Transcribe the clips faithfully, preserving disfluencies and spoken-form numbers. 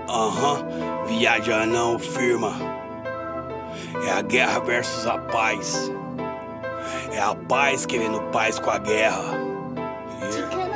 Aham, uhum. Viaja não firma. É a guerra versus a paz. É a paz querendo paz com a guerra. Yeah.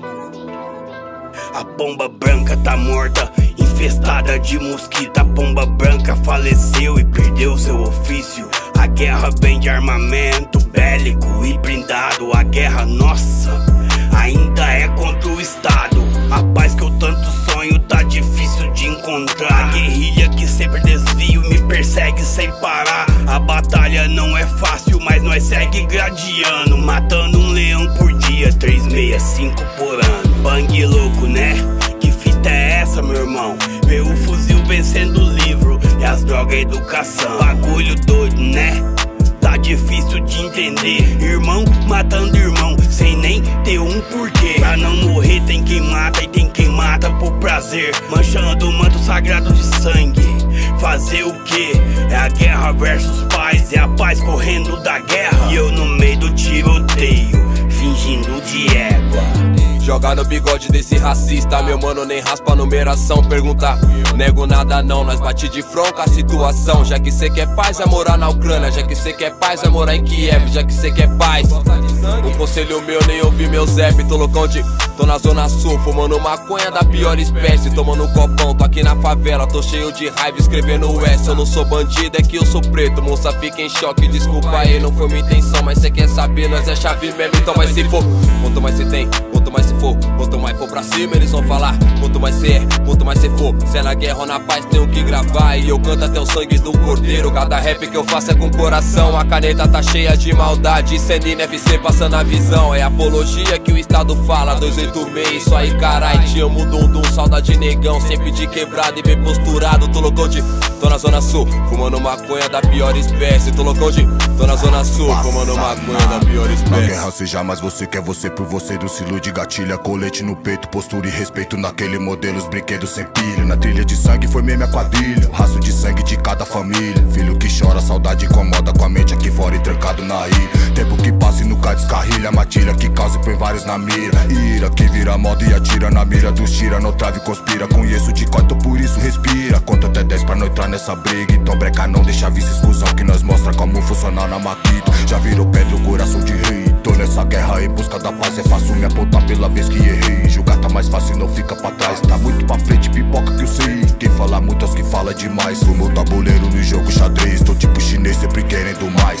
A pomba branca tá morta, infestada de mosquito. A pomba branca faleceu e perdeu seu ofício. A guerra vem de armamento bélico e blindado. A guerra nossa ainda é contra o Estado. A paz que eu tanto sonho tá difícil de encontrar. A guerrilha que sempre desvio me persegue sem parar. A batalha não é fácil, mas nós segue gradiando, matando um leão por dia, três sessenta e cinco por ano. Bang louco, né? Que fita é essa, meu irmão? Ver o fuzil vencendo o livro e as drogas é educação. Bagulho doido, né? Tá difícil de entender. Irmão matando irmão, sem nem ter um porquê. Pra não morrer tem quem mata e tem quem mata por prazer, manchando o manto sagrado de sangue. Fazer o que? É a guerra versus paz. É a paz correndo da guerra e eu no meio do tiroteio, fingindo de égua. Joga no bigode desse racista, meu mano nem raspa a numeração. Pergunta, nego nada não, nós bate de front com a situação. Já que cê quer paz, vai morar na Ucrânia. Já que cê quer paz, vai morar em Kiev. Já que cê quer paz, um conselho meu, nem ouvi meu zep. Tô loucão de, tô na zona sul, fumando maconha da pior espécie. Tomando um copão, tô aqui na favela, tô cheio de raiva, escrevendo o S. Eu não sou bandido, é que eu sou preto. Moça fica em choque, desculpa aí, não foi minha intenção. Mas cê quer saber, nós é chave mesmo, então vai se for. Quanto mais cê tem, quanto mais cê for, quanto mais for pra cima eles vão falar. Quanto mais cê é, quanto mais cê for. Se é na guerra ou na paz tenho que gravar. E eu canto até o sangue do cordeiro. Cada rap que eu faço é com coração. A caneta tá cheia de maldade, C N F C passando a visão. É apologia que o Estado fala, dois oito seis, isso aí carai. Te amo dum dum, saudade negão. Sempre de quebrado e bem posturado. Tô loucão de, tô na zona sul, fumando maconha da pior espécie. Tô loucão de, tô na zona sul, fumando maconha da pior espécie. Na guerra seja mais você quer você por você. Do silo de gatilha, colete no peito, postura e respeito naquele modelo, os brinquedos sem pilha. Na trilha de sangue foi mesmo a quadrilha, raço de sangue de cada família. Filho que chora, saudade incomoda com a mente aqui fora e trancado na ilha. Tempo que passa e nunca descarrilha, matilha que causa e põe vários na mira. Ira que vira moda e atira na mira dos tira, no trave conspira. Conheço de corto, por isso respira. Conta até dez pra não entrar nessa briga. Então breca não deixa vice exclusão, que nós mostra como funcionar na maquita. Já virou pedra o coração de rei. Tô nessa guerra em busca da paz, é fácil me apontar pela vez que errei. Julgar tá mais fácil, não fica pra trás. Tá muito pra frente, pipoca que eu sei. Quem fala muito é os que fala demais. Fumo tabuleiro no jogo xadrez. Tô tipo chinês, sempre querendo mais.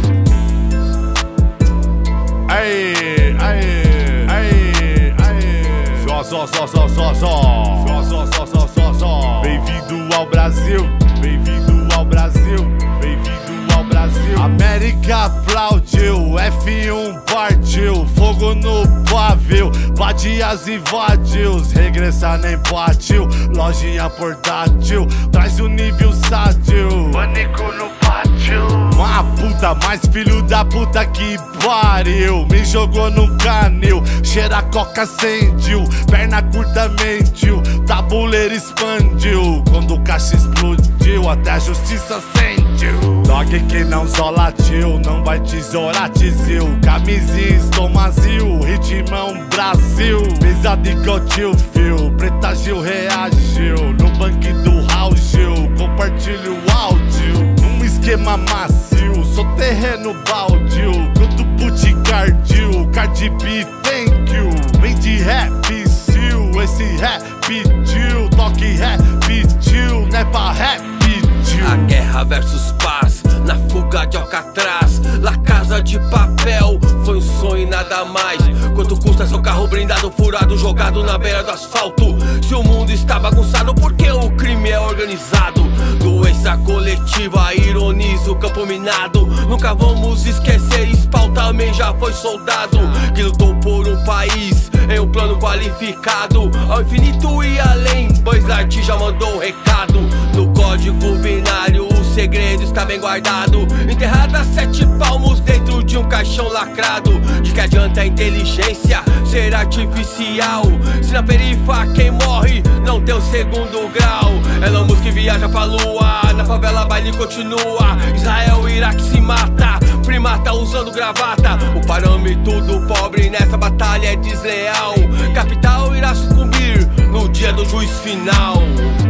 Aê, aê, aê, aê. Só, só, só, só, só, só. Só, só, só, só, só, só. Bem-vindo ao Brasil, bem-vindo ao Brasil, bem-vindo ao Brasil. América aplaudiu, F um partiu, fogo no pavio, vadias invadiu, regressar nem partiu, lojinha portátil, traz o nível sadio, pânico no pátio. Uma puta, mais filho da puta que pariu, me jogou num canil, cheira coca acendiu, perna curta mentiu, tabuleiro expandiu, quando o caixa explodiu, até a justiça sentiu. Dog que não zolatil, não vai tesourar tizil, camisinha estomazil, ritmão Brasil, pesado igual tio Phil, Preta Gil reagiu, no banque do Raul Gil, compartilha o áudio, num esquema macio, sou terreno baldio, canto puticardio, Cardi B thank you, vem de rap sil, esse rap tio, toque rap tio, não é pra rap tio. A guerra versus paz, na fuga de Alcatraz, La Casa de Papel, foi um sonho e nada mais. Quanto custa seu carro blindado, furado, jogado na beira do asfalto? Se o mundo está bagunçado, porque o crime é organizado? Doença coletiva, ironiza o campo minado. Nunca vamos esquecer, Spawn também já foi soldado, que lutou por um país em um plano qualificado, ao infinito e além. Buzz Light já mandou um recado, no código binário o segredo está bem guardado, enterrado a sete palmos dentro de um caixão lacrado. De que adianta a inteligência ser artificial, se na perifa quem morre não tem o segundo grau? Elon Musk viaja pra lua, na favela baile continua, Israel e Iraque se mata, primata usando gravata. O parâmetro do pobre nessa batalha é desleal, capital irá sucumbir no dia do juiz final.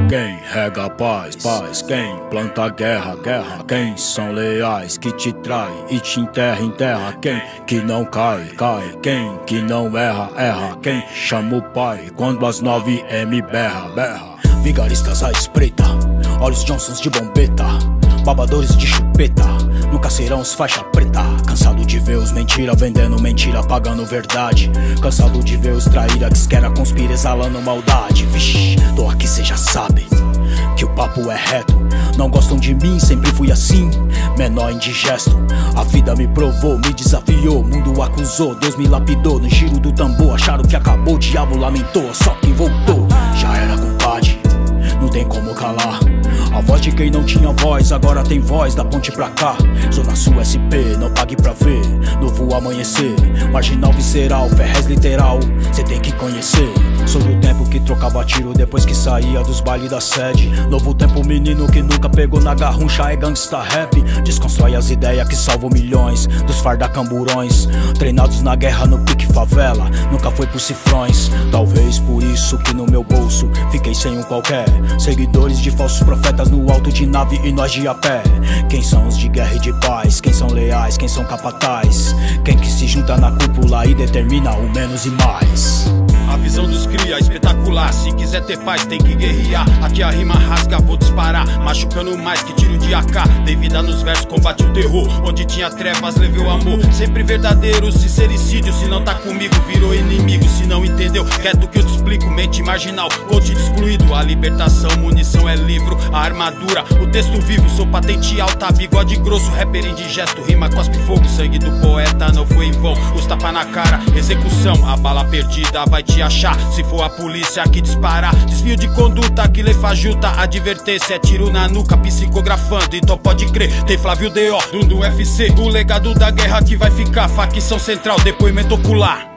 Quem rega a paz, paz, quem planta guerra, guerra. Quem são leais, que te trai e te enterra, enterra. Quem que não cai, cai. Quem que não erra, erra. Quem chama o pai quando as nove M berra, berra. Vigaristas à espreita, olhos Johnsons de bombeta, babadores de chupeta, nunca serão os faixa preta. Cansado de ver os mentira vendendo mentira, pagando verdade. Cansado de ver os traíra que esquera conspira exalando maldade. Vixe, tô aqui cê já sabe que o papo é reto. Não gostam de mim, sempre fui assim, menor indigesto. A vida me provou, me desafiou, mundo acusou, Deus me lapidou. No giro do tambor acharam que acabou, o diabo lamentou, só quem voltou já era compadre, não tem como calar. A voz de quem não tinha voz, agora tem voz da ponte pra cá. Zona Sul S P, não pague pra ver novo amanhecer. Marginal visceral, Ferrez literal, cê tem que conhecer. Sou do tempo que trocava tiro depois que saía dos bailes da sede. Novo tempo menino que nunca pegou na garruncha, é gangsta rap. Desconstrói as ideias que salvam milhões dos farda camburões, treinados na guerra no pique favela, nunca foi por cifrões. Talvez por isso que no meu bolso fiquei sem um qualquer. Seguidores de falsos profetas no alto de nave e nós de a pé. Quem são os de guerra e de paz? Quem são leais? Quem são capataz? Quem que se junta na cúpula e determina o menos e mais? A visão dos cria, espetacular. Se quiser ter paz tem que guerrear. Aqui a rima rasga, vou disparar, machucando mais que tiro de A K. Dei vida nos versos, combate o terror. Onde tinha trevas, levei o amor. Sempre verdadeiro, sincericídio. Se não tá comigo, virou inimigo. Se não entendeu, quieto que eu te explico. Mente marginal, coach excluído. A libertação, munição é livro. A armadura, o texto vivo. Sou patente alta, bigode grosso. Rapper indigesto, rima cospe fogo. Sangue do poeta não foi em vão. Os tapa na cara, execução. A bala perdida vai te achar, se for a polícia que disparar. Desvio de conduta, que lei fajuta. Advertência é tiro na nuca, psicografando. Então pode crer, tem Flávio D O, do U F C. O legado da guerra que vai ficar, facção central, depoimento ocular.